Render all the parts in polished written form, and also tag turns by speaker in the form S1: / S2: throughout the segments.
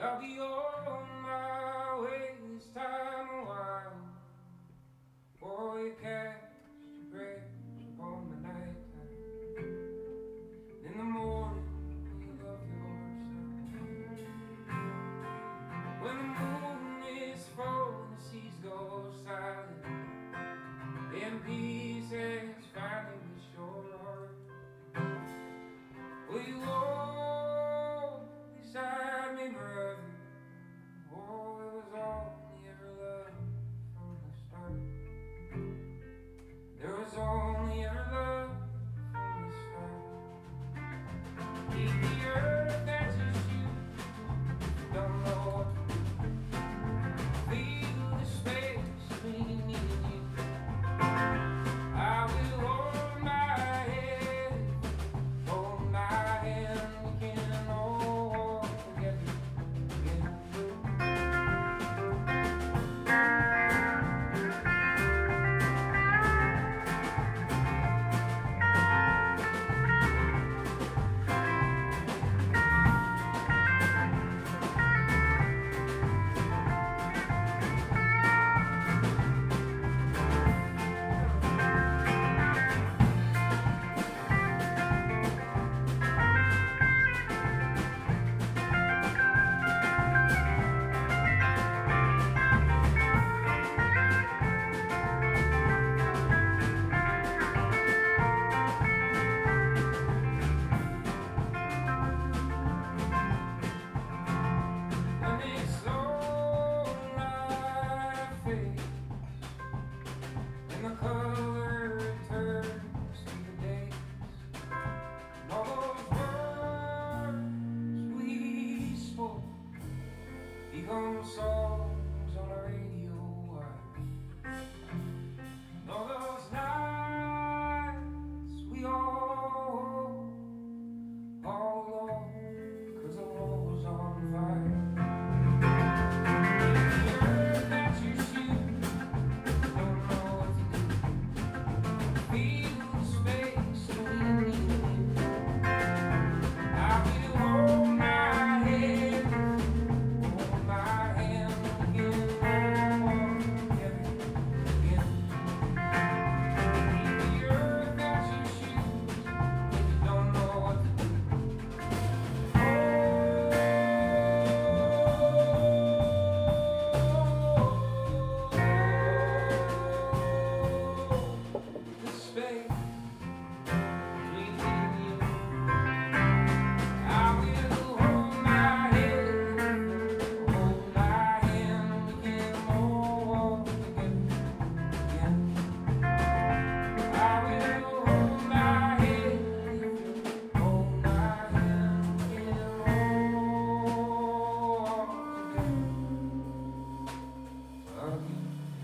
S1: I'll be on my way this time a while. Before you catch your breath upon the night time. In the morning, you love yourself. When the moon is full and the seas go silent, and peace has finally reached your heart. Will you walk beside me, brother? Oh, it was all you ever loved from the start. There was only ever love from the start. Keep the earth that you shoot, don't know what to do. Feel the space between me and you. I will hold my head, hold my hand, we can all walk together again. When this slow light fades and the color turns to the days, and all those words we spoke become songs on a radio wire, and all those nights we all alone 'cause the world was on fire. The earth that you shoot, don't know what to do. Feel the space between me and you. I will hold my head, hold my hand again, walk together again. The earth that you shoot, don't know what to do. The space between me and you. I will hold my head, hold my hand, we can all walk together again. I will hold my head, hold my hand, we can all walk together again.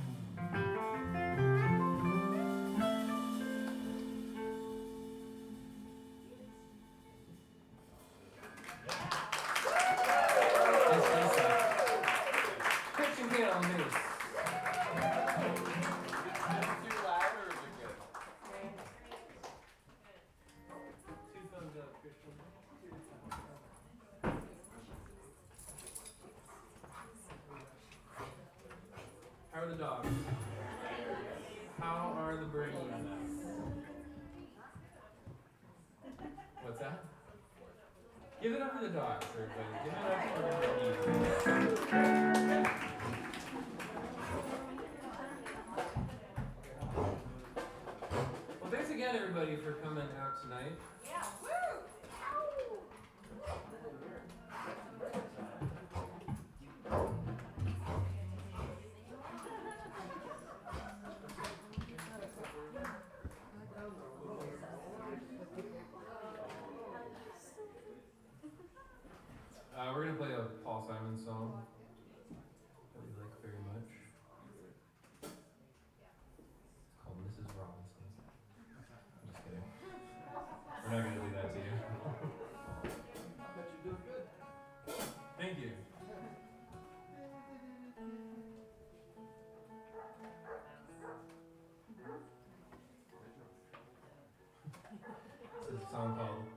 S1: Christian Gale on bass.
S2: Too loud or is it good?
S3: Two thumbs up, Christian. How are the dogs? How are the brains? What's that? Give it up for the dogs, everybody. Give it up for the brains. Well, thanks again, everybody, for coming out tonight.
S4: Yeah, woo!
S3: We're gonna play a Paul Simon song that we like very much. It's called Mrs. Robinson. I'm just kidding. We're not gonna do that to you.
S2: I bet you're doing good.
S3: Thank you. This is a song called